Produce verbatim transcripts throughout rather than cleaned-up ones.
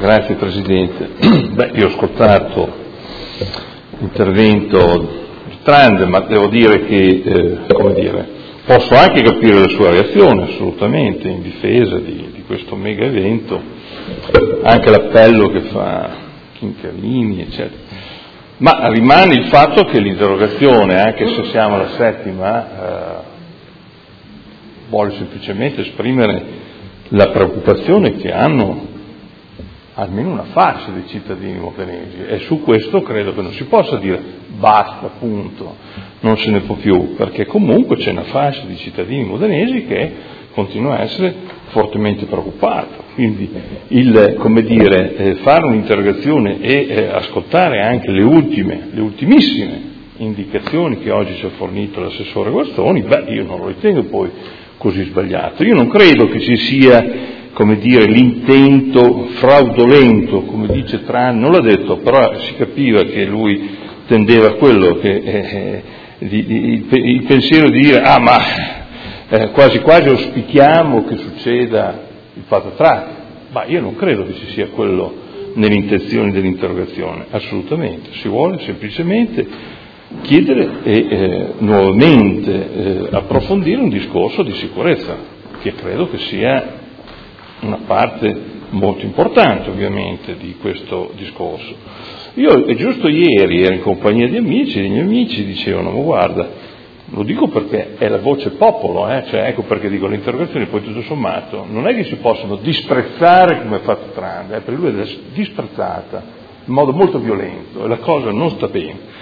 Grazie Presidente. Beh, io ho ascoltato l'intervento di Trande, ma devo dire che, eh, come dire, posso anche capire la sua reazione, assolutamente, in difesa di, di questo mega evento, anche l'appello che fa Chincarini, eccetera. Ma rimane il fatto che l'interrogazione, anche se siamo alla settima, eh, vuole semplicemente esprimere la preoccupazione che hanno almeno una fascia dei cittadini modenesi, e su questo credo che non si possa dire basta, punto, non se ne può più, perché comunque c'è una fascia di cittadini modenesi che continua a essere fortemente preoccupata. Quindi il, come dire, eh, fare un'interrogazione e eh, ascoltare anche le ultime, le ultimissime indicazioni che oggi ci ha fornito l'assessore Guastoni, beh, io non lo ritengo poi così sbagliato. Io non credo che ci sia, come dire, l'intento fraudolento, come dice Trani, non l'ha detto, però si capiva che lui tendeva a quello, che, eh, di, di, il, il pensiero di dire, ah ma eh, quasi quasi auspichiamo che succeda il fatto Trani, ma io non credo che ci sia quello nelle intenzioni dell'interrogazione, assolutamente, si vuole semplicemente chiedere e eh, nuovamente eh, approfondire un discorso di sicurezza, che credo che sia una parte molto importante ovviamente di questo discorso. Io è giusto ieri ero in compagnia di amici, e i miei amici dicevano, ma guarda, lo dico perché è la voce popolo, eh? Cioè, ecco perché dico le interrogazioni, poi tutto sommato, non è che si possono disprezzare come ha fatto Trump, eh? Per lui è disprezzata in modo molto violento e la cosa non sta bene,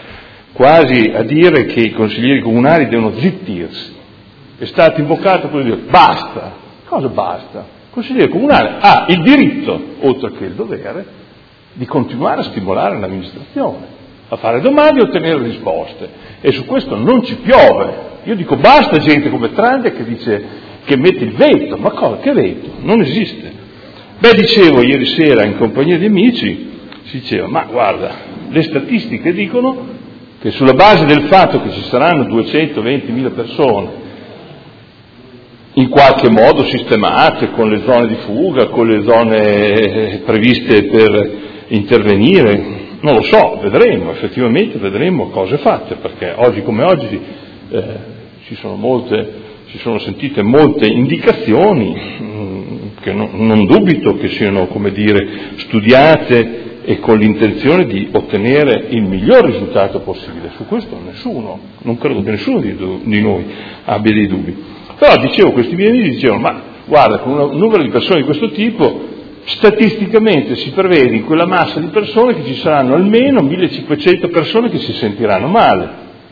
quasi a dire che i consiglieri comunali devono zittirsi. È stato invocato per dire basta, cosa basta? Il consigliere comunale ha il diritto, oltre che il dovere, di continuare a stimolare l'amministrazione, a fare domande e ottenere risposte, e su questo non ci piove. Io dico basta gente come Trande che dice che mette il veto, ma cosa, che veto? Non esiste. Beh, dicevo ieri sera in compagnia di amici, si diceva, ma guarda, le statistiche dicono che sulla base del fatto che ci saranno duecentoventimila persone in qualche modo sistemate, con le zone di fuga, con le zone previste per intervenire, non lo so, vedremo, effettivamente vedremo cose fatte, perché oggi come oggi eh, ci sono molte, ci sono sentite molte indicazioni mh, che non, non dubito che siano, come dire, studiate e con l'intenzione di ottenere il miglior risultato possibile. Su questo nessuno, non credo che nessuno di, di noi abbia dei dubbi. Però dicevo, questi miei amici dicevano, ma guarda, con un numero di persone di questo tipo, statisticamente si prevede in quella massa di persone che ci saranno almeno millecinquecento persone che si sentiranno male.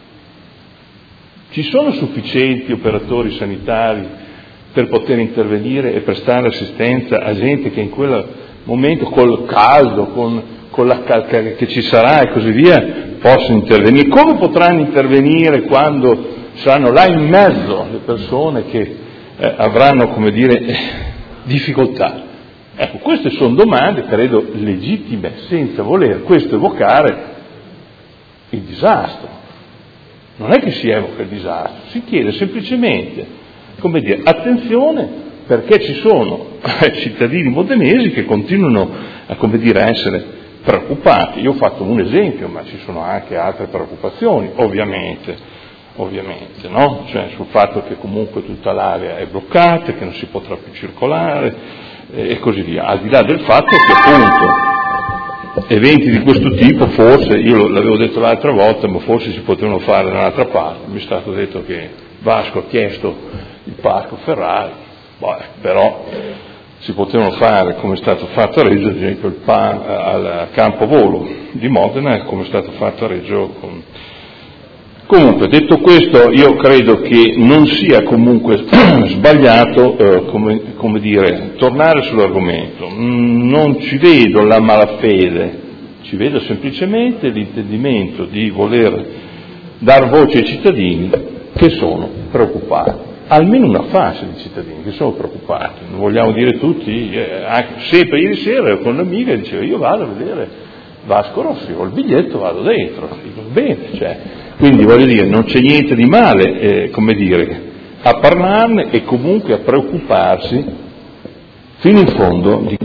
Ci sono sufficienti operatori sanitari per poter intervenire e prestare assistenza a gente che in quel momento, col caldo, con, con la calca che ci sarà e così via, possono intervenire? Come potranno intervenire quando saranno là in mezzo le persone che eh, avranno, come dire, eh, difficoltà? Ecco, queste sono domande, credo, legittime, senza voler questo evocare il disastro. Non è che si evoca il disastro, si chiede semplicemente, come dire, attenzione, perché ci sono cittadini modenesi che continuano a, come dire, a essere preoccupati. Io ho fatto un esempio, ma ci sono anche altre preoccupazioni, ovviamente. Ovviamente, no? Cioè sul fatto che comunque tutta l'area è bloccata, che non si potrà più circolare eh, e così via. Al di là del fatto che appunto eventi di questo tipo forse, io l'avevo detto l'altra volta, ma forse si potevano fare da un'altra parte. Mi è stato detto che Vasco ha chiesto il parco Ferrari, beh, però si potevano fare come è stato fatto a Reggio, ad esempio il pa- al campo volo di Modena, come è stato fatto a Reggio con... Comunque, detto questo, io credo che non sia comunque sbagliato, eh, come, come dire, tornare sull'argomento. Non ci vedo la malafede, ci vedo semplicemente l'intendimento di voler dar voce ai cittadini che sono preoccupati, almeno una fascia di cittadini che sono preoccupati. Non vogliamo dire tutti, eh, anche, sempre ieri sera ero con un'amica e dicevo io vado a vedere Vasco Rossi, ho il biglietto, vado dentro, dico bene, cioè. Quindi voglio dire, non c'è niente di male, eh, come dire, a parlarne e comunque a preoccuparsi fino in fondo di